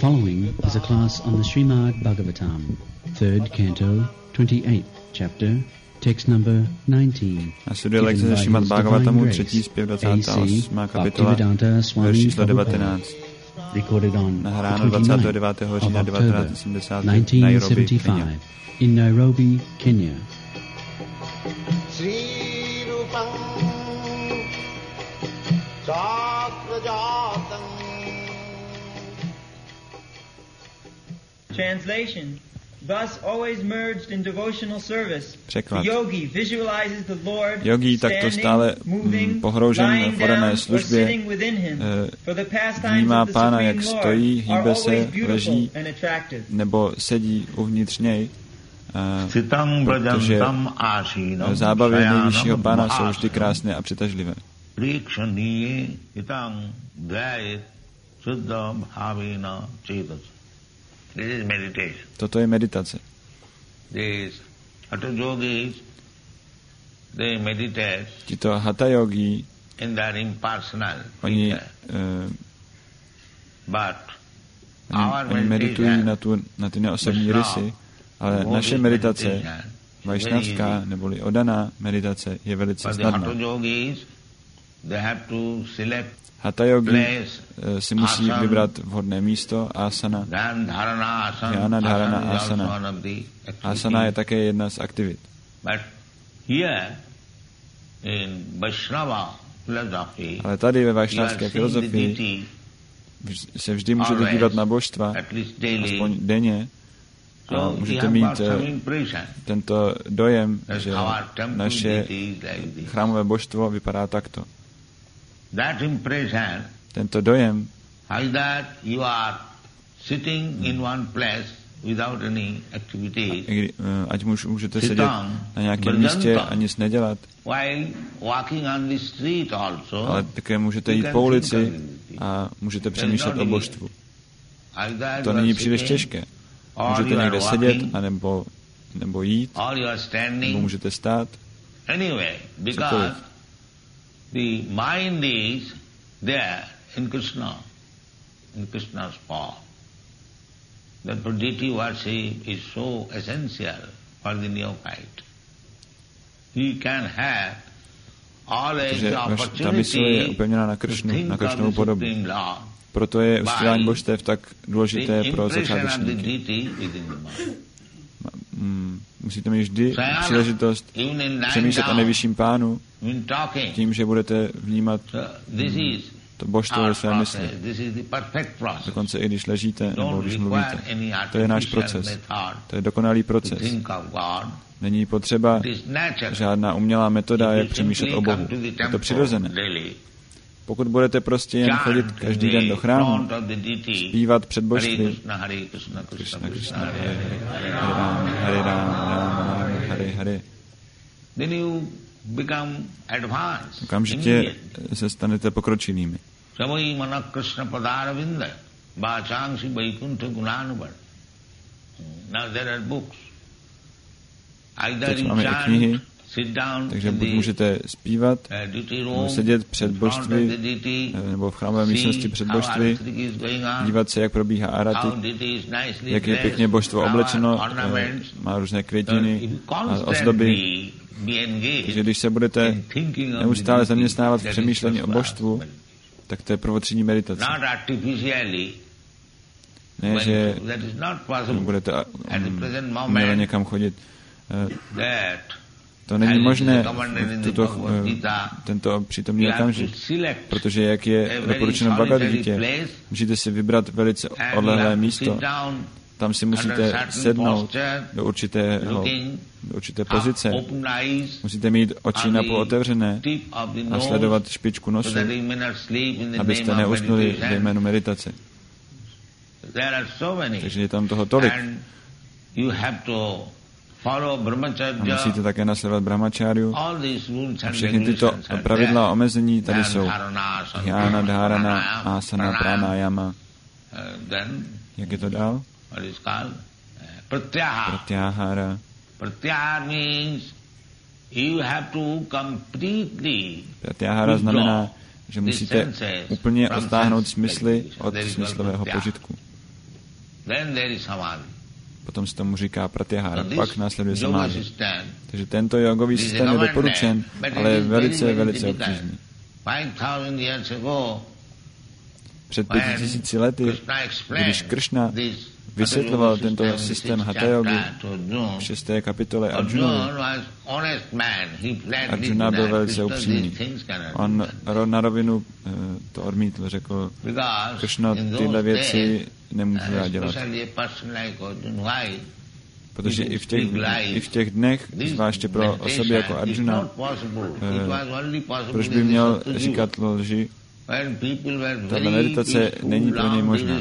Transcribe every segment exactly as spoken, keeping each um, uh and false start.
following is a class on the Srimad Bhagavatam, third canto, twenty-eighth chapter, text number nineteen. Následuje lekce ze Srimad Bhagavatamu, třetí zpěv dvacátá osmá kapitola, verš číslo devatenáct. Nahráno dvacátého devátého října devatenáct set sedmdesát v Nairobi, Kenya. In Nairobi, Kenya. Translation. Thus always merged in devotional service. Překlad. The yogi visualizes the Lord Yogi takto stále mm, pohroužen v podané službě uh, vnímá Pána, jak stojí, hýbe se, leží nebo sedí uvnitř něj, uh, protože zábavy nejvyššího Pána jsou vždy krásné a přitažlivé. Toto je meditace. Tito hatha yogi, oni, uh, oni, oni meditují na, tu, na ty neosobní rysy, ale naše meditace, vajšnavská neboli odaná meditace, je velice snadná. Hatha yogi si musí vybrat vhodné místo, asana, dhyana, dharana, asana. Asana je také jedna z aktivit. Ale tady ve vajšnavské filozofii se vždy můžete dívat na božstva, aspoň denně, a můžete mít tento dojem, že naše chrámové božstvo vypadá takto. Tento dojem, ať můžete sedět na nějakém místě a nic nedělat, ale také můžete jít po ulici a můžete přemýšlet o božstvu. To není příliš těžké. Můžete někde sedět, anebo, nebo jít, nebo můžete stát, cokoliv. The mind is there in Krishna, in Krishna's form. Therefore, deity worship is so essential for the neophyte. He can have always the opportunity na Krishnu, na Krishnovu podobu. Proto je uctívání božstev tak důležité pro začátečníky. Musíte mít vždy příležitost přemýšlet o nejvyšším Pánu tím, že budete vnímat to božstvo ve své mysli. Dokonce i když ležíte nebo když mluvíte. To je náš proces. To je dokonalý proces. Není potřeba žádná umělá metoda, jak přemýšlet o Bohu. Je to přirozené. Pokud budete prostě jen chodit každý den do chrámu, zpívat před božství, Krishna, Krishna, Hare Ram, Hare Ram, Ram Ram, Hare Hare, okamžitě se stanete pokročilými. Teď máme i knihy, takže buď můžete zpívat, nebo sedět před božství, nebo v chrámové místnosti před božství, dívat se, jak probíhá arati, jak je pěkně božstvo oblečeno, má různé květiny a ozdoby. Takže když se budete neustále zaměstnávat v přemýšlení o božstvu, tak to je prvotřídní meditace. Ne, že budete uměle někam chodit. To není možné v tuto, tento přítomný okamžik, protože jak je doporučeno v Bhagavad Gitě, můžete si vybrat velice odlehlé místo, tam si musíte sednout do, určitého, do určité pozice, musíte mít oči napůl otevřené a sledovat špičku nosu, abyste neusnuli ve jménu meditace. Takže je tam toho tolik. A musíte také nasledovat brahmačáriu. A všechny tyto pravidla a omezení tady jsou. Dhyana, dharana, asana, pranayama. Jak je to dál? Pratyahara. Pratyahara znamená, že musíte úplně odtáhnout smysly od smyslového požitku. Potom se tomu říká pratyahara, pak následuje samády. Takže tento jogový systém je doporučen, ale je velice, velice obtížný. Před pěti tisíci lety, když Kršna vysvětloval tento systém Hatha yogi v šesté kapitole Arjunovi, Arjuna byl velice upřímný. On na rovinu to odmítl, řekl, Kršno, tyhle věci nemůžu já dělat. Protože i v těch, i v těch dnech, zvláště pro osoby jako Arjuna, eh, proč by měl říkat lži? Tato meditace není pro něj možná.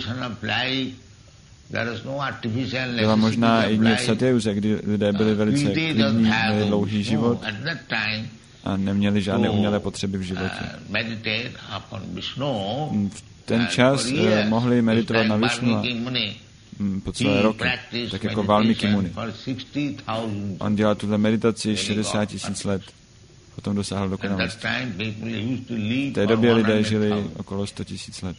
Byla možná jedině v Satyuze, kdy lidé byli velice klidní, měli dlouhý život a neměli žádné umělé potřeby v životě. V ten čas eh, mohli meditovat na Višnu po celé roky, tak jako Valmiki Muni. On dělal tuhle meditaci šedesát tisíc let, potom dosáhl dokonalosti. V té době lidé žili okolo sto tisíc let.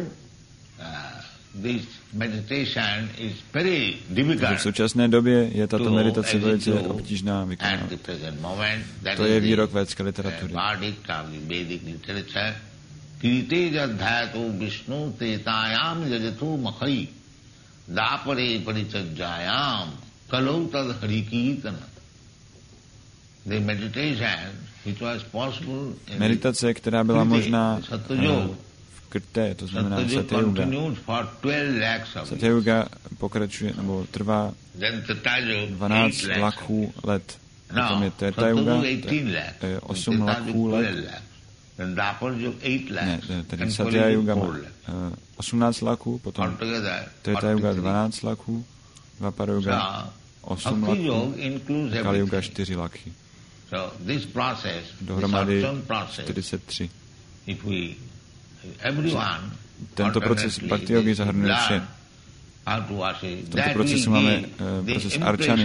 Takže v současné době je tato meditace velice obtížná vykonávat. To je výrok védské literatury. Meditace, která byla možná v Krté, to znamená Satyuga. Satyuga pokračuje, nebo trvá dvanáct lakhů let. Potom je Treta Yuga, to je osm lakhů let. Ne, tedy Satya Yuga má osmnáct lakhů, potom Treta Yuga dvanáct lakhů, Dvapara Yuga osm lakhů, Kali Yuga čtyři lakhy. Dohromady čtyřicet tři. Tento proces bhakti yogi zahrnuje vše. V tomto procesu máme uh, proces arčany.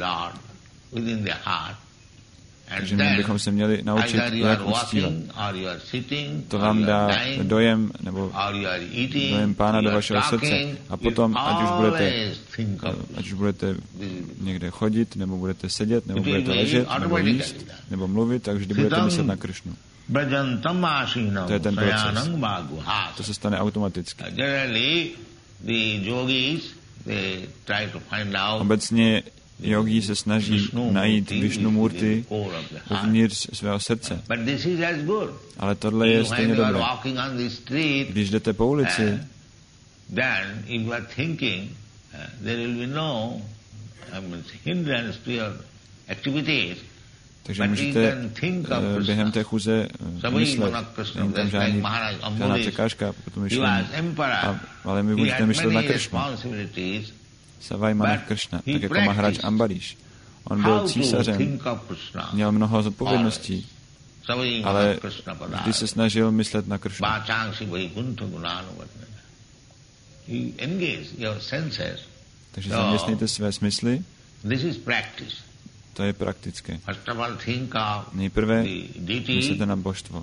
Takže my bychom se měli naučit, jak uctívat. To vám dá dojem, nebo dojem Pána do vašeho srdce. A potom, ať už budete, ať už budete někde chodit, nebo budete sedět, nebo budete ležet, nebo jíst, nebo mluvit, tak vždy budete myslet na Kršnu. To je ten proces. To se stane automaticky. Obecně jogí se snaží najít Višnu Murti uvnitř svého srdce. Ale tohle je stejně dobré. Když jdete po ulici, takže můžete uh, během té chůze uh, myslet, není tam žádný, žádná překážka pro to myšlení, a, ale my můžete myslet na Kršnu. Savai Manah Kršna, tak jako Maharaj Ambarish. On byl císařem, měl mnoho zodpovědností, ale vždy se snažil myslet na Kršnu. Takže zaměstnejte své smysly. To je praktické. Nejprve myslete na božstvo.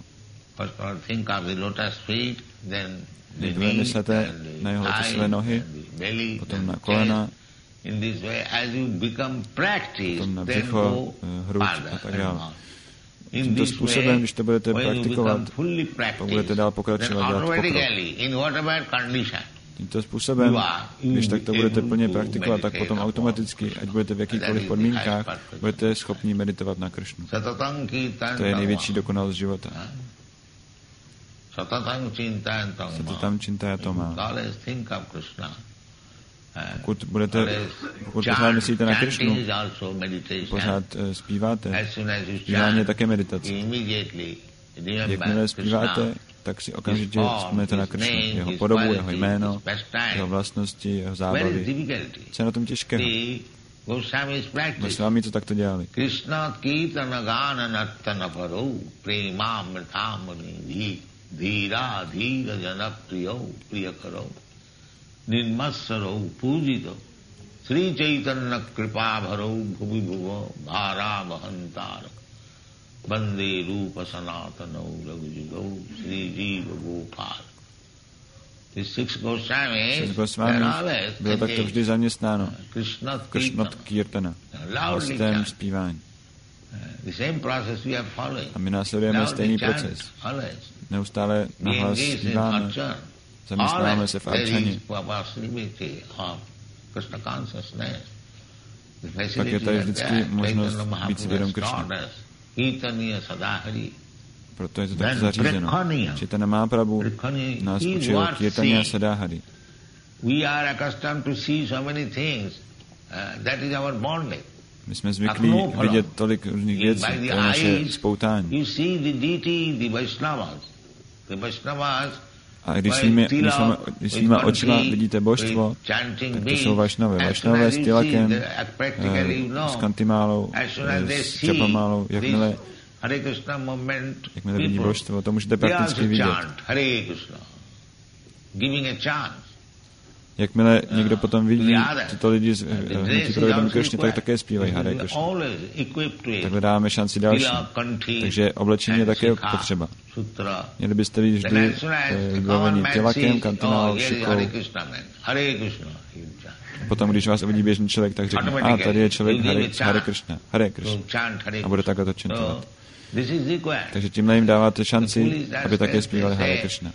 Nejprve myslete na jeho lotusové nohy, potom na kolena, potom na břicho, hruď a tak dále. Tímto způsobem, když to budete praktikovat, pak budete dál pokračovat dělat pokrok. Tímto způsobem, když takto budete plně praktikovat, tak potom automaticky, ať budete v jakýchkoliv podmínkách, budete schopni meditovat na Kršnu. To je největší dokonalost života. Satatam čintaya má. Pokud budete, pokud pořád myslíte na Kršnu, pořád uh, zpíváte, zpívání je také meditace. Jakmile zpíváte, tak si okamžitě vzpomenete na Kršnu, jeho podobu, jeho jméno, jeho vlastnosti, jeho zábavy. Co je na tom těžkého? Gosvámi to takto dělali. Krishna kirtana gana nattana parou premamritamani dhira dhira janapriyau priyakarau nirmassarau pujito Sri Chaitanya kripa bharau bhuvi bhuva bhara bhantara Bande rupa sanatanau raghujugau Sri Jiva Gopal. Six Goswamis bylo takto vždy zaměstnáno Krishnat Kirtana, hostem zpívání. A my následujeme stejný proces. Neustále nahlas zpíváme, zaměstnáváme se v arčaně. Pak je tady vždycky možnost být si vědom Kršny. Proto je to tak zařízeno. Chaitanya Mahaprabhu nás učil Kirtanya Sadahari. My jsme zvyklí vidět tolik různých věcí, to je naše spoutání. A když svými, když svýma, když svýma očima vidíte božstvo, tak to jsou Vašnové. Vašnové s tilakem, eh, s kantimálou, eh, s čapamálou, jakmile, jakmile vidí božstvo, to můžete prakticky vidět. Jakmile někdo potom vidí tyto lidi z hnutí pro vědomí Kršny, tak také zpívají Hare Kršna. Takhle dáváme šanci další. Takže oblečení je také potřeba. Měli byste být vždy vybaveni tilakem, kantinálou, šikou. Potom, když vás uvidí běžný člověk, tak řekne, a tady je člověk Hare, Hare Kršna, Hare Kršna. A bude takhle to čintovat. Takže tímhle jim dáváte šanci, aby také zpívali Hare Kršna.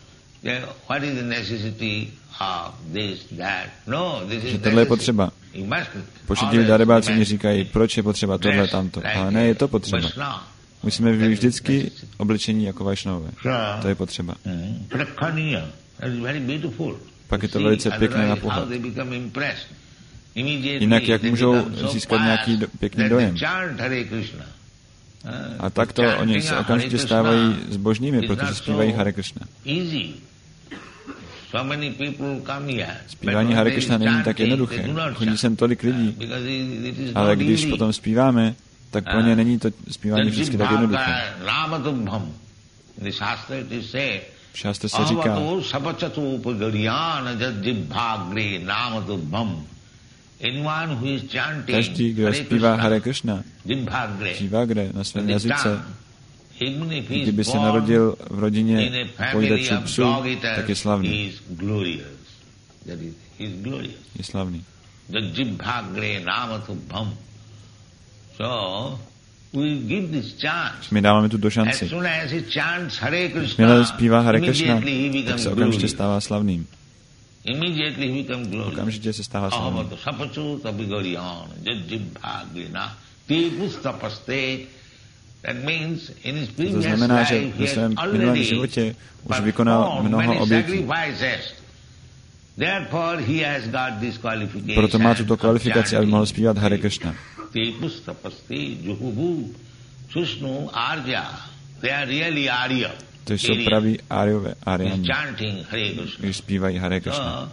Že tohle je potřeba. Početí darebáci mi říkají, proč je potřeba tohle, tamto. Ale ne, je to potřeba. Musíme být vždycky oblečení jako Vašnové. To je potřeba. Pak je to velice pěkné na pohled. Jinak jak můžou získat nějaký do, pěkný dojem. A takto oni se okamžitě stávají zbožnými, protože zpívají Hare Kršna. Zpívání Hare Kršna není tak jednoduché. Chodí sem tolik lidí, ale když potom zpíváme, tak pro ně není to zpívání vždycky tak jednoduché. V šástře se říká, každý, kdo zpívá Hare Kršna, Jivagre na svém jazyce, kdyby se narodil v rodině pojídačů psů, tak je slavný. Je slavný. My dáváme tuto šanci. Jakmile zpívá Hare Kršna, tak se okamžitě stává slavným. Okamžitě se stává slavným. To znamená, že ve svém minulém životě už vykonal mnoho obětí. Proto má tuto kvalifikaci, aby mohl zpívat Hare Kršna. To jsou praví áriové, áriani, když zpívají Hare Kršna.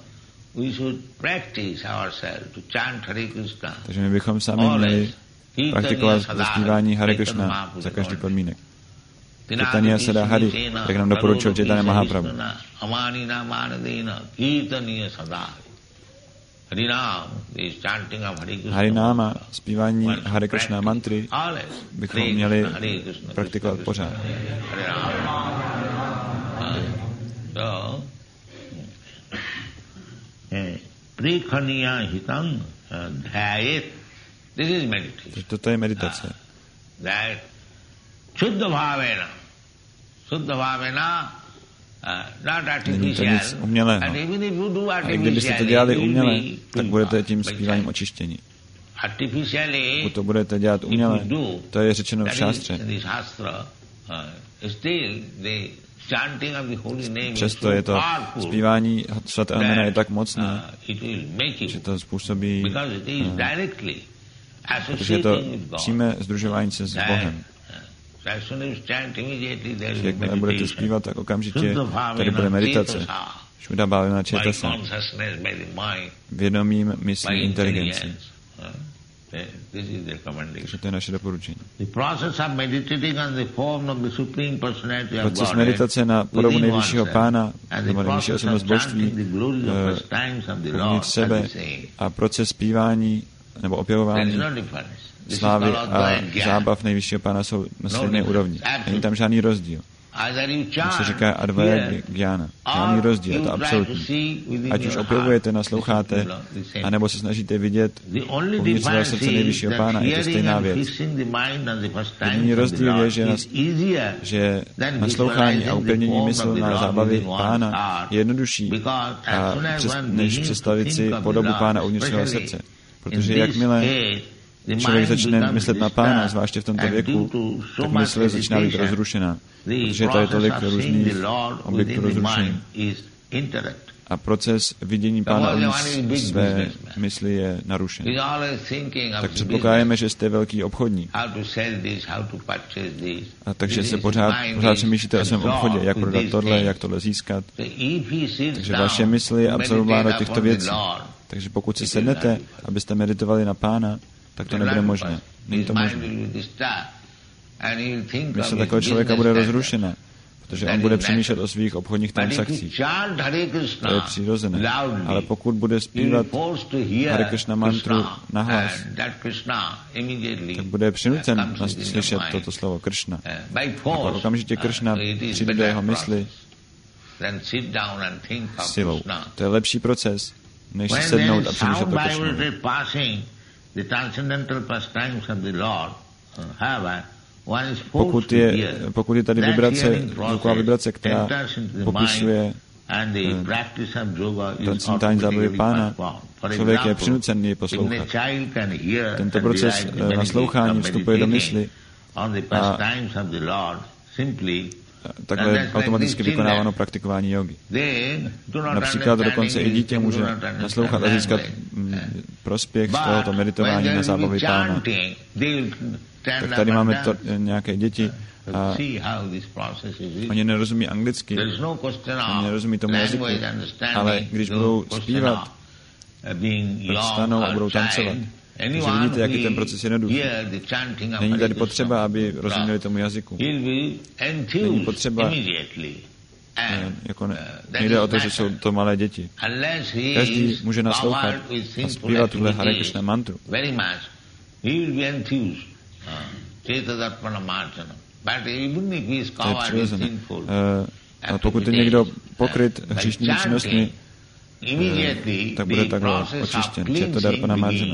Takže my bychom sami měli praktikovat zpívání Hare Kršna za každý podmínek. Chaitanya Sadahari, jak nám doporučil Chaitanya Mahaprabhu. Harináma, zpívání Hare Kršna mantry, bychom měli praktikovat pořád. Prikhaniya hitang dhyayet. This is meditation. Toto je meditace. That Shuddha Bhavena. Shuddha Bhavena, not artificial. Není to nic umělého. A i kdybyste to dělali uměle, tak budete tím zpíváním očištěni. Pokud to budete dělat uměle, to je řečeno v šástře. Přesto je to zpívání svatého jména je tak mocné, že to způsobí, protože je to přímé sdružování se s Bohem. Že jakmile budete zpívat, tak okamžitě tady bude meditace. Šuddha Bhavena Cetasa. Vědomím myslí inteligencí. Takže to je naše doporučení. Proces meditace na podobu nejvyššího pána, nebo nejvyšší osobnost božství, uvnitř sebe a proces zpívání nebo opěvování slávy a zábav nejvyššího pána jsou na stejné úrovni. Není tam žádný rozdíl. To se říká advaja gyana. Žádný rozdíl, je to absolutní. Ať už opěvujete, nasloucháte, anebo se snažíte vidět uvnitř svého srdce nejvyššího Pána, je to stejná věc. Jediný rozdíl je, že, nas, že naslouchání a upevnění mysl na zábavy Pána je jednodušší, a přes, než představit si podobu Pána uvnitř svého srdce. Protože jakmile člověk začne myslet na Pána, zvláště v tomto věku, tak mysl začíná být rozrušená, protože tady je tolik různých objektů rozrušení. A proces vidění Pána uvnitř své mysli je narušen. Tak předpokládáme, že jste velký obchodník. A takže se pořád, pořád přemýšlíte o svém obchodě, jak prodat tohle, jak tohle získat. Takže vaše mysl je absorbována do těchto věcí. Takže pokud si sednete, abyste meditovali na Pána, tak to nebude možné. Není to možné. Mysl takového člověka bude rozrušena, protože on bude přemýšlet o svých obchodních transakcích. To je přirozené. Ale pokud bude zpívat Hare Krishna mantru nahlas, tak bude přinucen slyšet toto slovo Krishna. A pak okamžitě Krishna přijde do jeho mysli silou. To je lepší proces, než si sednout a přemýšlet o Krishnovi. Pokud je, pokud je tady vibrace, zvuková vibrace, která popisuje transcendentální zábavy Pána, člověk je přinucen ji poslouchat. Tento proces naslouchání vstupuje do mysli a takhle je automaticky vykonáváno praktikování jogy. Například dokonce i dítě může naslouchat a získat prospěch z tohoto meditování na zábavy Pána. Tak tady máme to, nějaké děti a oni nerozumí anglicky, oni nerozumí tomu jazyku, ale když budou zpívat, tak stanou a budou tancovat. Takže vidíte, jaký ten proces je jednoduchý. Není tady potřeba, aby rozuměli tomu jazyku. Není potřeba, ne, jako ne, nejde o to, že jsou to malé děti. Každý může naslouchat a zpívat tuhle Hare Krishna mantru. To je přirozené. A pokud je někdo pokryt hříšnými činnostmi, tak bude takhle očištěn. Četa darpana marjana.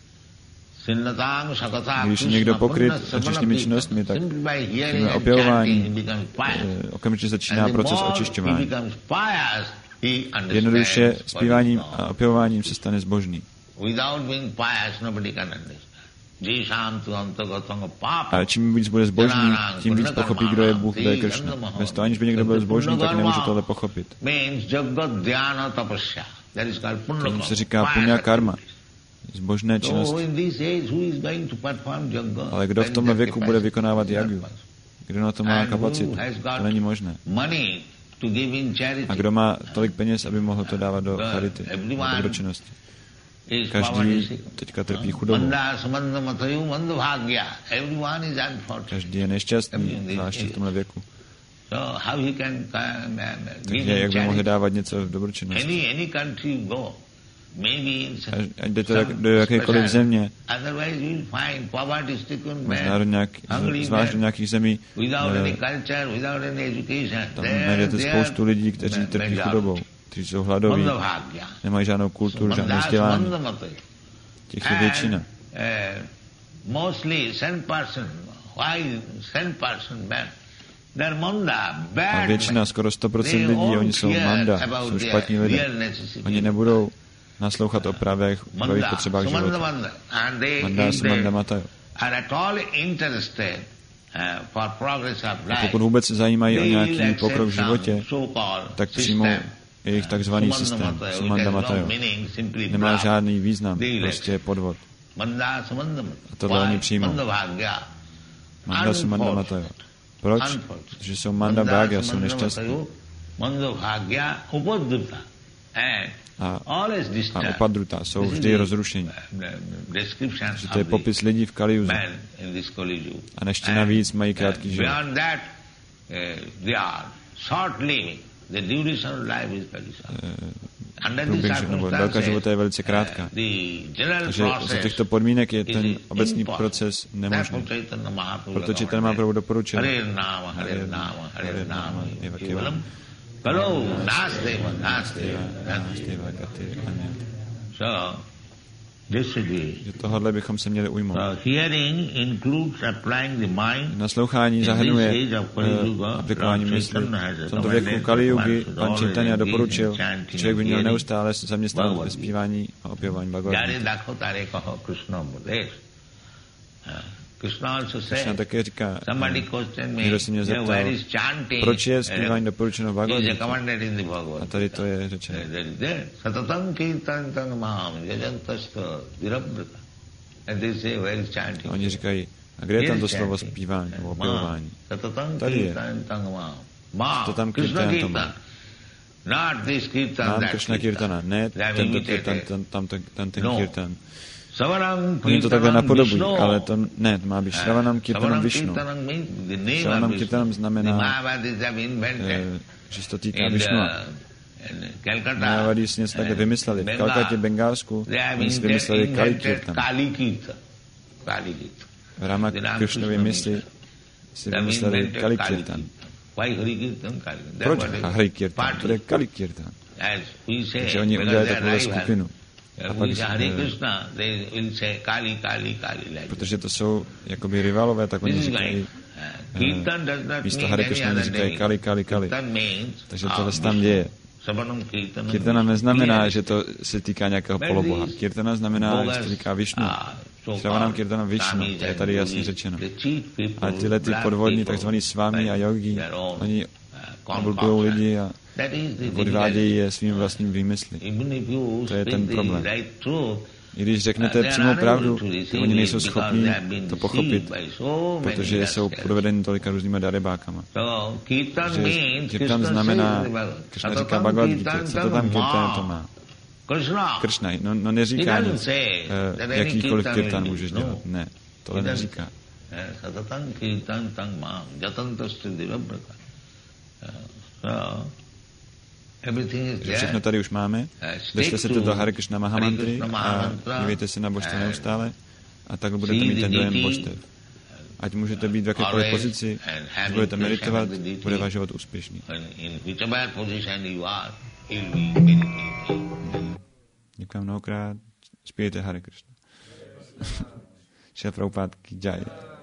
Když je někdo pokryt hříšnými činnostmi, tak tím opěvování okamžitě začíná proces očišťování. Jednoduše zpíváním a opěvováním se stane zbožný. A čím víc bude zbožný, tím víc pochopí, kdo je Bůh, kdo je Krishna. Bez toho, aniž by někdo byl zbožný, tak nemůže tohle pochopit. Tomu se říká punya karma. Zbožné činnosti. Ale kdo v tomhle věku bude vykonávat jagu? Kdo na to má kapacitu? To není možné. A kdo má tolik peněz, aby mohl to dávat do charity, do dobročinnosti? Každý teďka trpí chudobou. Každý je nešťastný, zvláště v tomhle věku. Takže jak by mohli dávat něco v dobročinnosti? Ať jdete do jakékoliv země, možná do nějak, zvlášť do nějakých zemí, tam najdete spoustu lidí, kteří trpí chudobou, kteří jsou hladoví, nemají žádnou kulturu, žádné vzdělání. Těch je většina. A většina, skoro sto procent lidí, oni jsou manda, jsou špatní lidé. Oni nebudou naslouchat o právech, o pravých potřebách života. Manda Sumanda Matayo. A pokud vůbec se zajímají o nějaký pokrok v životě, tak přijmou jejich takzvaný systém, Sumanda Matayo. Nemá žádný význam, prostě je podvod. A tohle oni přijmou. Manda Sumanda Matayo. Proč? Protože jsou Manda Bhagya, jsou nešťastní. A, a Upadruta jsou vždy rozrušení. Takže to je popis lidí v Kaliuzu. A ještě navíc mají krátký život. průběh, nebo délka života je velice krátká. Takže za těchto podmínek je ten obecný proces nemožný. Proto Chaitanya Mahaprabhu doporučil Hare Nama, Hare Nama, Hare Nama, Eva Kevalam. Kalo nasteva, nasteva, nasteva, so, že tohle bychom se měli ujmout. Naslouchání zahrnuje uh, aplikování mysli. V tomto věku Kali Yugy pan Chaitanya doporučil, že člověk by měl neustále se zaměstnat ve zpívání a opěvování Bhagavad-gíty. Krishna také říká, někdo se mě zeptal, proč je zpívání doporučeno v Bhagavad-gítě. A tady to je řečeno. A oni říkají, a kde je tam to slovo zpívání nebo opěvování? Tady je. To tam kirtan to má. Mám Krishna kirtana, ne tento kirtan, tam ten kirtan. Oni to takhle napodobují, ale to ne, to má být Shravanam Kirtanam Vishnu. Shravanam Kirtanam znamená, eh, že se to týká Vishnua. Mayavadi si něco takhle vymysleli. V Kalkatě, Bengálsku, oni si vymysleli Kali Kirtan. V Rama Krishnově mysli si vymysleli Kali Kirtan. Proč Hari Kirtan? To je Kali Kirtan. Takže oni udělali takovou skupinu. A pak, protože to jsou jakoby rivalové, tak oni říkají, uh, místo Hare Krishna oni říkají Kali, Kali, Kali. Takže tohle se tam děje. Kirtana neznamená, že to se týká nějakého poloboha. Kirtana znamená, že se to týká Višnu. Shravanam Kirtanam Višnu, to je tady jasně řečeno. A tyhle ty podvodní, takzvaný svámi a yogi, oni oblbují lidi a podvádějí je svým vlastním výmysly. To je ten problém. I když řeknete přímou pravdu, oni nejsou schopni to pochopit, protože jsou provedeni tolika různýma darebákama. Takže kirtan znamená, Krishna říká Bhagavad-gíta, co to tam kirtan to má? Krishna, no, no neříká nic, uh, jakýkoliv kirtan můžeš dělat. Ne, tohle neříká. Že všechno tady už máme. Držte se do Hare Krishna Mahamantry a dívejte se na božství neustále a tak budete mít ten dojem božstev. Ať můžete být v jakékoliv pozici, když budete meditovat, bude váš život úspěšný. Děkuji mnohokrát. Zpívejte Hare Krishna. Šéf Prabhupád ki jai.